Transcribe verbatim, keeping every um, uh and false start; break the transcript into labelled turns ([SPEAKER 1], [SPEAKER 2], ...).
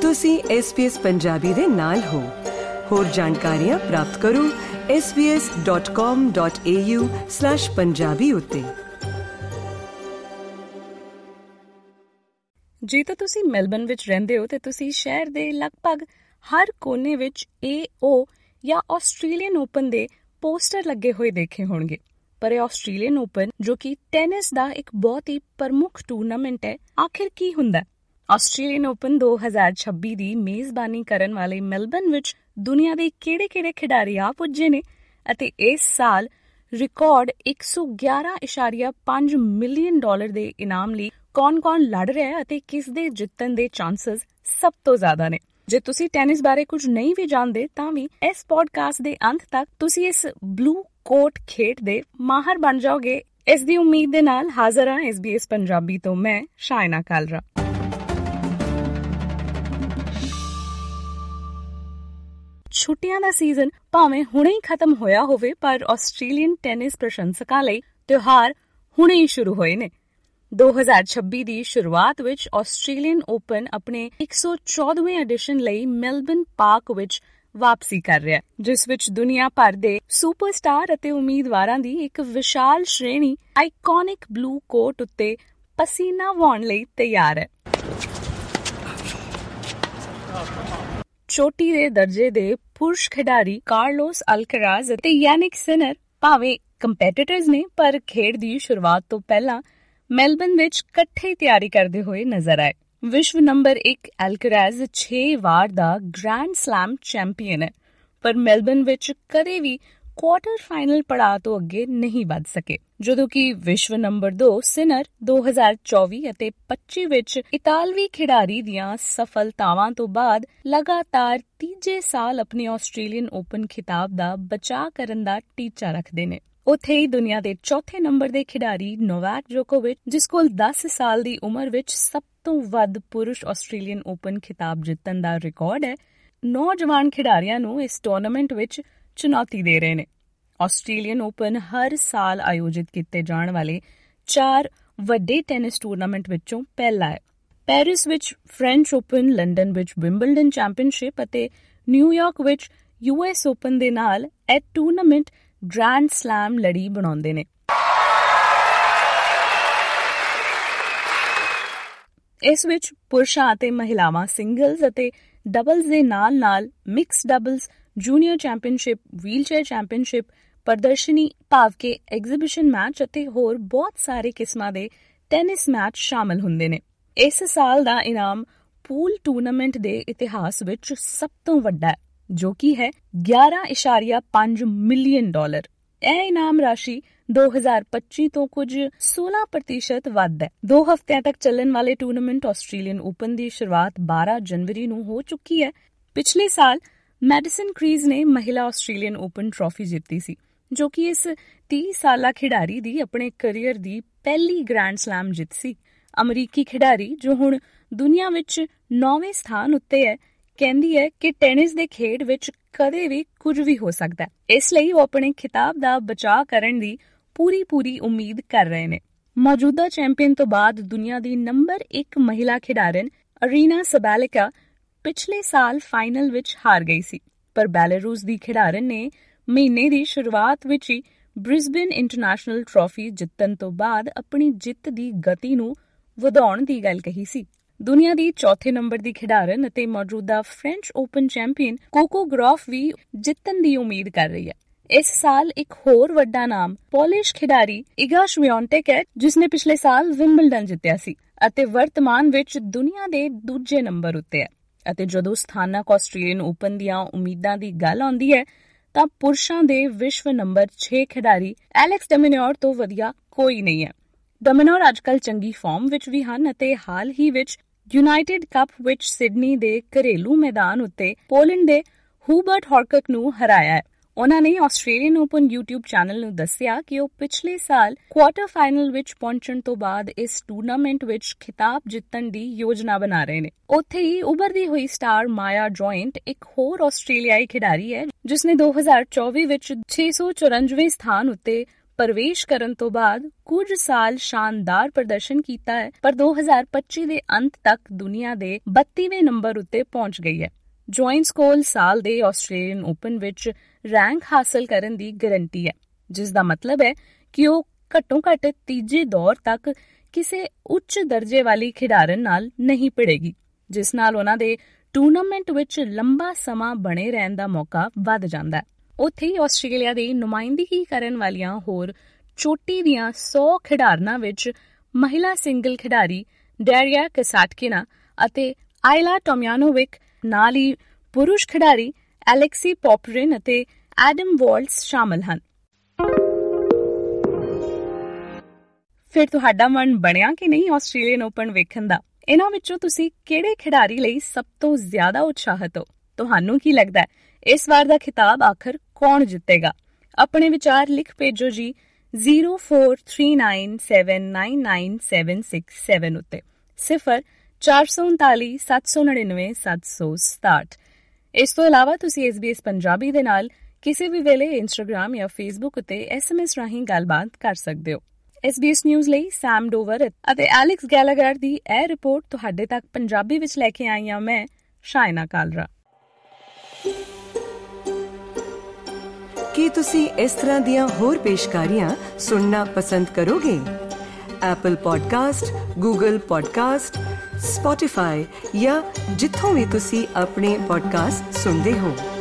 [SPEAKER 1] ਤੁਸੀਂ S B S Punjabi ਦੇ ਨਾਲ ਹੋ। ਹੋਰ ਜਾਣਕਾਰੀਆਂ ਪ੍ਰਾਪਤ ਕਰੋ S B S dot com dot A U slash Punjabi ਉੱਤੇ।
[SPEAKER 2] ਜੇ ਤਾਂ ਤੁਸੀਂ ਮੈਲਬਨ ਵਿੱਚ ਰਹਿੰਦੇ ਹੋ ਤੇ ਤੁਸੀਂ ਸ਼ਹਿਰ ਦੇ ਲਗਭਗ ਹਰ ਕੋਨੇ ਵਿੱਚ ਏ ਓ ਜਾਂ ਆਸਟ੍ਰੇਲੀਅਨ ਓਪਨ ਦੇ ਪੋਸਟਰ ਲੱਗੇ ਹੋਏ ਦੇਖੇ ਹੋਣਗੇ। ਪਰ ਇਹ ਆਸਟ੍ਰੇਲੀਅਨ ਓਪਨ, ਜੋ ਕਿ ਟੈਨਿਸ ਦਾ ਇੱਕ ਬਹੁਤ ਹੀ ਪ੍ਰਮੁੱਖ ਟੂਰਨਾਮੈਂਟ ਹੈ, ਆਖਿਰ ਕੀ ਹੁੰਦਾ? ਆਸਟ੍ਰੇਲੀਅਨ ਓਪਨ ਦੋ ਹਜ਼ਾਰ ਛੱਬੀ ਦੀ ਮੇਜ਼ਬਾਨੀ ਕਰਨ ਵਾਲੇ ਮੈਲਬਨ ਵਿੱਚ ਦੁਨੀਆ ਦੇ ਕਿਹੜੇ-ਕਿਹੜੇ ਖਿਡਾਰੀ ਆ ਪੁੱਜੇ ਨੇ ਅਤੇ ਇਸ ਸਾਲ ਰਿਕਾਰਡ ਇੱਕ ਸੌ ਗਿਆਰਾਂ ਇਸ਼ਾਰੀਆ ਪੰਜ ਮਿਲੀਅਨ ਡਾਲਰ ਦੇ ਇਨਾਮ ਲਈ ਕੌਣ-ਕੌਣ ਲੜ ਰਿਹਾ ਹੈ ਅਤੇ ਕਿਸ ਦੇ ਜਿੱਤਣ ਦੇ ਚਾਂਸਸ ਸਭ ਤੋਂ ਜ਼ਿਆਦਾ ਨੇ। ਜੇ ਤੁਸੀਂ ਟੈਨਿਸ ਬਾਰੇ ਕੁਝ ਨਹੀਂ ਵੀ ਜਾਣਦੇ ਤਾਂ ਵੀ ਇਸ ਪੋਡਕਾਸਟ ਦੇ ਅੰਤ ਤੱਕ ਤੁਸੀਂ ਇਸ ਬਲੂ ਕੋਟ ਖੇਡ ਦੇ ਮਾਹਰ ਬਣ ਜਾਓਗੇ। ਇਸ ਦੀ ਉਮੀਦ ਦੇ ਨਾਲ ਹਾਜ਼ਰ ਹਾਂ ਐਸ ਬੀ ਐਸ ਪੰਜਾਬੀ ਤੋਂ ਮੈਂ ਸ਼ਾਇਨਾ ਕਾਲਰਾ। ਛੁੱਟੀਆਂ ਦਾ ਸੀਜ਼ਨ ਭਾਵੇਂ ਹੁਣੇ ਹੀ ਖਤਮ ਹੋਇਆ ਹੋਵੇ, ਪਰ ਆਸਟ੍ਰੇਲੀਅਨ ਟੈਨਿਸ ਪ੍ਰਸ਼ੰਸਕਾਂ ਲਈ ਤਿਉਹਾਰ ਹੁਣੇ ਹੀ ਸ਼ੁਰੂ ਹੋਏ ਨੇ। ਦੋ ਹਜ਼ਾਰ ਛੱਬੀ ਦੀ ਸ਼ੁਰੂਆਤ ਵਿੱਚ ਆਸਟ੍ਰੇਲੀਅਨ ਓਪਨ ਆਪਣੇ ਇੱਕ ਸੌ ਚੌਦਵੇਂ ਐਡੀਸ਼ਨ ਲਈ ਮੈਲਬਨ ਪਾਰਕ ਵਿੱਚ ਵਾਪਸੀ ਕਰ ਰਿਹਾ, ਜਿਸ ਵਿੱਚ ਦੁਨੀਆ ਭਰ ਦੇ ਸੁਪਰਸਟਾਰ ਅਤੇ ਉਮੀਦਵਾਰਾਂ ਦੀ ਇੱਕ ਵਿਸ਼ਾਲ ਸ਼੍ਰੇਣੀ ਆਈਕੋਨਿਕ ਬਲੂ ਕੋਟ ਉੱਤੇ ਪਸੀਨਾ ਵਹਾਉਣ ਲਈ ਤਿਆਰ ਹੈ। ਚੋਟੀ ਦੇ ਦਰਜੇ ਦੇ ਪੁਰਸ਼ ਖਿਡਾਰੀ ਕਾਰਲੋਸ ਅਲਕਰਾਜ਼ ਅਤੇ ਯਾਨਿਕ ਸਿਨਰ ਭਾਵੇਂ ਕੰਪੀਟੀਟਰਸ ਨੇ, ਪਰ ਖੇਡ ਦੀ ਸ਼ੁਰੂਆਤ ਤੋਂ ਪਹਿਲਾਂ ਮੈਲਬਨ ਵਿੱਚ ਇਕੱਠੇ ਤਿਆਰੀ ਕਰਦੇ ਹੋਏ ਨਜ਼ਰ ਆਏ। ਵਿਸ਼ਵ ਨੰਬਰ ਇੱਕ ਅਲਕਰਾਜ਼ ਛੇ ਵਾਰ ਦਾ ਗ੍ਰੈਂਡ ਸਲੈਮ ਚੈਂਪੀਅਨ ਹੈ, ਪਰ ਮੈਲਬਨ ਵਿੱਚ ਕਦੇ ਵੀ ਕੁਆਰਟਰ ਫਾਈਨਲ ਪੜਾਅ ਤੋਂ ਅੱਗੇ ਨਹੀਂ ਵੱਧ ਸਕੇ, ਜਦੋਂ ਕਿ ਵਿਸ਼ਵ ਨੰਬਰ ਦੋ ਸਿਨਰ ਦੋ ਹਜ਼ਾਰ ਚੌਵੀ ਅਤੇ ਪੱਚੀ ਵਿੱਚ ਇਤਾਲਵੀ ਖਿਡਾਰੀ ਦੀਆਂ ਸਫਲਤਾਵਾਂ ਤੋਂ ਬਾਅਦ ਲਗਾਤਾਰ ਤੀਜੇ ਸਾਲ ਆਪਣੇ ਆਸਟ੍ਰੇਲੀਅਨ ਓਪਨ ਖਿਤਾਬ ਦਾ ਬਚਾਅ ਕਰਨ ਦਾ ਟੀਚਾ ਰੱਖਦੇ ਨੇ। ਉੱਥੇ ਹੀ ਦੁਨੀਆ ਦੇ ਚੌਥੇ ਨੰਬਰ ਦੇ ਖਿਡਾਰੀ ਨੋਵਾਕ ਜੋਕੋਵਿਚ, ਜਿਸ ਕੋਲ ਦਸ ਸਾਲ ਦੀ ਉਮਰ ਵਿੱਚ ਸਭ ਤੋਂ ਵੱਧ ਪੁਰਸ਼ ਆਸਟ੍ਰੇਲੀਅਨ ਓਪਨ ਖਿਤਾਬ ਜਿੱਤਣ ਦਾ ਰਿਕਾਰਡ ਹੈ, ਨੌਜਵਾਨ ਖਿਡਾਰੀਆਂ ਨੂੰ ਇਸ ਟੂਰਨਾਮੈਂਟ ਵਿੱਚ ਚੁਣੌਤੀ ਦੇ ਰਹੇ ਨੇ। ਆਸਟ੍ਰੇਲੀਅਨ ਓਪਨ ਹਰ ਸਾਲ ਆਯੋਜਿਤ ਕੀਤੇ ਜਾਣ ਵਾਲੇ ਚਾਰ ਵੱਡੇ ਟੈਨਿਸ ਟੂਰਨਾਮੈਂਟ ਵਿੱਚੋਂ ਪਹਿਲਾ ਹੈ। ਪੈਰਿਸ ਵਿੱਚ ਫ੍ਰੈਂਚ ਓਪਨ, ਲੰਡਨ ਵਿੱਚ ਵਿੰਬਲਡਨ ਚੈਂਪੀਅਨਸ਼ਿਪ ਅਤੇ ਨਿਊਯਾਰਕ ਵਿੱਚ ਯੂ ਐਸ ਓਪਨ ਦੇ ਨਾਲ ਇਹ ਟੂਰਨਾਮੈਂਟ ਗ੍ਰੈਂਡ ਸਲੈਮ ਲੜੀ ਬਣਾਉਂਦੇ ਨੇ। ਇਸ ਵਿੱਚ ਪੁਰਸ਼ਾਂ ਅਤੇ ਮਹਿਲਾਵਾਂ ਸਿੰਗਲਜ਼ ਅਤੇ ਡਬਲਜ਼ ਦੇ ਨਾਲ ਨਾਲ mix doubles, junior championship, wheelchair championship, ਪ੍ਰਦਰਸ਼ਨੀ ਭਾਵ ਕੇ ਐਗਜ਼ੀਬਿਸ਼ਨ ਮੈਚ ਅਤੇ ਹੋਰ ਬਹੁਤ ਸਾਰੇ ਕਿਸਮਾਂ ਦੇ ਟੈਨਿਸ ਮੈਚ ਸ਼ਾਮਲ ਹੁੰਦੇ ਨੇ। ਇਸ ਸਾਲ ਦਾ ਇਨਾਮ ਪੂਲ ਟੂਰਨਾਮੈਂਟ ਦੇ ਇਤਿਹਾਸ ਵਿੱਚ ਸਭ ਤੋਂ ਵੱਡਾ ਹੈ, ਜੋ ਕਿ ਹੈ ਗਿਆਰਾਂ ਇਸ਼ਾਰੀਆ ਪੰਜ ਮਿਲੀਅਨ ਡਾਲਰ। ਇਹ ਇਨਾਮ ਰਾਸ਼ੀ ਦੋ ਹਜ਼ਾਰ ਪੱਚੀ ਤੋਂ ਕੁਝ ਸੋਲਾਂ ਪ੍ਰਤੀਸ਼ਤ ਵੱਧ ਹੈ। ਦੋ ਹਫ਼ਤਿਆਂ ਤੱਕ ਚੱਲਣ ਵਾਲੇ ਟੂਰਨਾਮੈਂਟ ਆਸਟ੍ਰੇਲੀਅਨ ਓਪਨ ਦੀ ਸ਼ੁਰੂਆਤ ਬਾਰਾਂ ਜਨਵਰੀ ਨੂੰ ਹੋ ਚੁੱਕੀ ਹੈ। ਪਿਛਲੇ ਸਾਲ ਮੈਡੀਸਨ ਕ੍ਰੀਜ਼ ਨੇ ਮਹਿਲਾ ਆਸਟ੍ਰੇਲੀਅਨ ਓਪਨ ਟਰਾਫੀ ਜਿੱਤੀ ਸੀ, ਜੋ ਕਿ ਇਸ ਤੀਹ ਸਾਲਾ ਖਿਡਾਰੀ ਦੀ ਆਪਣੇ ਕਰੀਅਰ ਦੀ ਪਹਿਲੀ ਗ੍ਰੈਂਡ ਸਲੈਮ ਜਿੱਤ ਸੀ। ਅਮਰੀਕੀ ਖਿਡਾਰੀ, ਜੋ ਹੁਣ ਦੁਨੀਆ ਵਿੱਚ ਨੌਵੇਂ ਸਥਾਨ ਉੱਤੇ ਹੈ, ਕਹਿੰਦੀ ਹੈ ਕਿ ਟੈਨਿਸ ਦੇ ਖੇਡ ਵਿੱਚ ਕਦੇ ਵੀ ਕੁਝ ਵੀ ਹੋ ਸਕਦਾ ਹੈ, ਇਸ ਲਈ ਉਹ ਆਪਣੇ ਖਿਤਾਬ ਦਾ ਬਚਾਅ ਕਰਨ ਦੀ ਪੂਰੀ ਪੂਰੀ ਉਮੀਦ ਕਰ ਰਹੇ ਨੇ। ਮੌਜੂਦਾ ਚੈਂਪੀਅਨ ਤੋਂ ਬਾਅਦ ਦੁਨੀਆ ਦੀ ਨੰਬਰ ਇੱਕ ਮਹਿਲਾ ਖਿਡਾਰਨ ਅਰੀਨਾ ਸਬਾਲਿਕਾ ਪਿਛਲੇ ਸਾਲ ਫਾਈਨਲ ਵਿੱਚ ਹਾਰ ਗਈ ਸੀ, ਪਰ ਬੈਲਾਰੂਸ ਦੀ ਖਿਡਾਰਨ ਨੇ ਮਹੀਨੇ ਦੀ ਸ਼ੁਰੂਆਤ ਵਿੱਚ ਹੀ ਬ੍ਰਿਸਬੇਨ ਇੰਟਰਨੈਸ਼ਨਲ ਟਰਾਫੀ ਜਿੱਤਣ ਤੋਂ ਬਾਅਦ ਆਪਣੀ ਜਿੱਤ ਦੀ ਗਤੀ ਨੂੰ ਵਧਾਉਣ ਦੀ ਗੱਲ ਕਹੀ ਸੀ। ਦੁਨੀਆ ਦੀ ਚੌਥੇ ਨੰਬਰ ਦੀ ਖਿਡਾਰਨ ਅਤੇ ਮੌਜੂਦਾ French Open champion Coco Gauff ਵੀ ਜਿੱਤਣ ਦੀ ਉਮੀਦ ਕਰ ਰਹੀ ਹੈ। ਇਸ ਸਾਲ ਇੱਕ ਹੋਰ ਵੱਡਾ ਨਾਮ ਪੋਲਿਸ਼ ਖਿਡਾਰੀ ਇਗਾ ਸ਼ਵਿਆਂਟੈਕ ਹੈ, ਜਿਸਨੇ ਪਿਛਲੇ ਸਾਲ ਵਿੰਬਲਡਨ ਜਿੱਤਿਆ ਸੀ ਅਤੇ ਵਰਤਮਾਨ ਵਿੱਚ ਦੁਨੀਆ ਦੇ ਦੂਜੇ ਨੰਬਰ ਉੱਤੇ ਹੈ। ਅਤੇ ਜਦੋਂ ਸਥਾਨਕ ਆਸਟ੍ਰੇਲੀਅਨ ਓਪਨ ਦੀਆਂ ਉਮੀਦਾਂ ਦੀ ਗੱਲ ਆਉਂਦੀ ਹੈ ਤਾਂ ਪੁਰਸ਼ਾਂ ਦੇ ਵਿਸ਼ਵ ਨੰਬਰ ਛੇ ਖਿਡਾਰੀ ਐਲੈਕਸ ਡੈਮਿਨੋਰ ਤੋਂ ਵਧੀਆ ਕੋਈ ਨਹੀਂ ਹੈ। ਡੈਮਿਨੋਰ ਅੱਜਕੱਲ ਚੰਗੀ ਫਾਰਮ ਵਿੱਚ ਵੀ ਹਨ ਅਤੇ ਹਾਲ ਹੀ ਵਿੱਚ ਯੂਨਾਈਟਿਡ ਕੱਪ ਵਿੱਚ ਸਿਡਨੀ ਦੇ ਘਰੇਲੂ ਮੈਦਾਨ ਉੱਤੇ ਪੋਲੈਂਡ ਦੇ ਹੂਬਰਟ ਹੌਰਕਕ ਨੂੰ ਹਰਾਇਆ ਹੈ। ਉਹਨਾਂ ਨੇ ਆਸਟ੍ਰੇਲੀਅਨ ਓਪਨ ਯੂਟਿਊਬ ਚੈਨਲ ਨੂੰ ਦੱਸਿਆ ਕਿ ਉਹ ਪਿਛਲੇ ਸਾਲ ਕੁਆਰਟਰ ਫਾਈਨਲ ਵਿੱਚ ਪਹੁੰਚਣ ਤੋਂ ਬਾਅਦ ਇਸ ਟੂਰਨਾਮੈਂਟ ਵਿੱਚ ਖਿਤਾਬ ਜਿੱਤਣ ਦੀ ਯੋਜਨਾ ਬਣਾ ਰਹੇ ਨੇ। ਉੱਥੇ ਹੀ ਉਭਰਦੀ ਹੋਈ ਸਟਾਰ ਮਾਇਆ ਜੋਇੰਟ ਇੱਕ ਹੋਰ ਆਸਟ੍ਰੇਲੀਆਈ ਖਿਡਾਰੀ ਹੈ, ਜਿਸਨੇ ਦੋ ਹਜ਼ਾਰ ਚੌਵੀ ਵਿੱਚ ਛੇ ਸੌ ਚੁਰਾਨਵੇਂ ਸਥਾਨ ਉੱਤੇ ਪ੍ਰਵੇਸ਼ ਕਰਨ ਤੋਂ ਬਾਅਦ ਕੁਝ ਸਾਲ ਸ਼ਾਨਦਾਰ ਪ੍ਰਦਰਸ਼ਨ ਕੀਤਾ ਹੈ, ਪਰ ਦੋ ਹਜ਼ਾਰ ਪੱਚੀ ਦੇ ਅੰਤ ਤੱਕ ਦੁਨੀਆ ਦੇ ਬੱਤੀਵੇਂ ਨੰਬਰ ਉੱਤੇ ਪਹੁੰਚ ਗਈ ਹੈ। ਜੋਇਨਸ ਕੋਲ ਸਾਲ ਦੇ ਆਸਟ੍ਰੇਲੀਅਨ ਓਪਨ ਵਿੱਚ ਰੈਂਕ ਹਾਸਲ ਕਰਨ ਦੀ ਗਾਰੰਟੀ ਹੈ, ਜਿਸ ਦਾ ਮਤਲਬ ਹੈ ਕਿ ਉਹ ਘੱਟੋ ਘੱਟ ਤੀਜੇ ਦੌਰ ਤੱਕ ਕਿਸੇ ਉੱਚ ਦਰਜੇ ਵਾਲੀ ਖਿਡਾਰਨ ਨਾਲ ਨਹੀਂ ਭਿੜੇਗੀ, ਜਿਸ ਨਾਲ ਉਹਨਾਂ ਦੇ ਟੂਰਨਾਮੈਂਟ ਵਿੱਚ ਲੰਬਾ ਸਮਾਂ ਬਣੇ ਰਹਿਣ ਦਾ ਮੌਕਾ ਵੱਧ ਜਾਂਦਾ ਹੈ। ਉੱਥੇ ਹੀ ਆਸਟ੍ਰੇਲੀਆ ਦੀ ਨੁਮਾਇੰਦਗੀ ਕਰਨ ਵਾਲੀਆਂ ਹੋਰ ਚੋਟੀ ਦੀਆਂ ਸੌ ਖਿਡਾਰਨਾਂ ਵਿੱਚ ਮਹਿਲਾ ਸਿੰਗਲ ਖਿਡਾਰੀ ਡੈਰੀਆ ਕਸਾਟਕਿਨਾ ਅਤੇ ਆਇਲਾ ਟੋਮਿਆਨੋਵਿਕ, ਨਾਲ ਹੀ ਪੁਰਸ਼ ਖਿਡਾਰੀ ਐਲੈਕਸੀ ਪੋਪਰਿਨ ਅਤੇ ਐਡਮ ਵਾਲਟਸ ਸ਼ਾਮਲ ਹਨ। ਫਿਰ ਤੁਹਾਡਾ ਮਨ ਬਣਿਆ ਕਿ ਨਹੀਂ ਆਸਟ੍ਰੇਲੀਅਨ ਓਪਨ ਵੇਖਣ ਦਾ? ਇਹਨਾਂ ਵਿੱਚੋਂ ਤੁਸੀਂ ਕਿਹੜੇ ਖਿਡਾਰੀ ਲਈ ਸਭ ਤੋਂ ਜ਼ਿਆਦਾ ਉਤਸ਼ਾਹਿਤ ਹੋ? ਤੁਹਾਨੂੰ ਕੀ ਲੱਗਦਾ ਹੈ ਇਸ ਵਾਰ ਦਾ ਖਿਤਾਬ ਆਖਰ ਕੌਣ ਜਿੱਤੇਗਾ? ਆਪਣੇ ਵਿਚਾਰ ਲਿਖ ਭੇਜੋ ਜੀ zero four three nine seven nine nine seven six seven ਉੱਤੇ ਸਿਫਰ ਚਾਰ ਸੌ ਉਨਤਾਲੀ ਸੱਤ ਸੌ ਨੜਿਨਵੇਂ ਸੱਤ ਸੌ ਸਤਾਹਠ। ਇਸ ਤੋਂ ਇਲਾਵਾ ਤੁਸੀਂ ਐਸ ਬੀ ਐਸ ਪੰਜਾਬੀ ਦੇ ਨਾਲ ਕਿਸੇ ਵੀ ਵੇਲੇ ਇੰਸਟਾਗ੍ਰਾਮ ਜਾਂ ਫੇਸਬੁੱਕ ਉੱਤੇ ਐਸ ਐਮ ਐਸ ਰਾਹੀਂ ਗੱਲਬਾਤ ਕਰ ਸਕਦੇ ਹੋ। ਐਸ ਬੀ ਐਸ ਨਿਊਜ਼ ਲਈ ਸੈਮ ਡੋਵਰ ਅਤੇ ਐਲੈਕਸ ਗੈਲਾਗਰ ਦੀ ਇਹ ਰਿਪੋਰਟ ਤੁਹਾਡੇ ਤੱਕ ਪੰਜਾਬੀ ਵਿੱਚ ਲੈ ਕੇ ਆਈ ਹਾਂ ਮੈਂ, ਸ਼ਾਇਨਾ ਕਾਲਰਾ।
[SPEAKER 1] ਕੀ ਤੁਸੀਂ ਇਸ ਤਰ੍ਹਾਂ ਦੀਆਂ ਹੋਰ ਪੇਸ਼ਕਾਰੀਆਂ ਸੁਣਨਾ ਪਸੰਦ ਕਰੋਗੇ? Apple podcast, Google podcast, Spotify ਜਾਂ ਜਿੱਥੋਂ ਵੀ ਤੁਸੀਂ ਆਪਣੇ ਪੋਡਕਾਸਟ ਸੁਣਦੇ ਹੋ।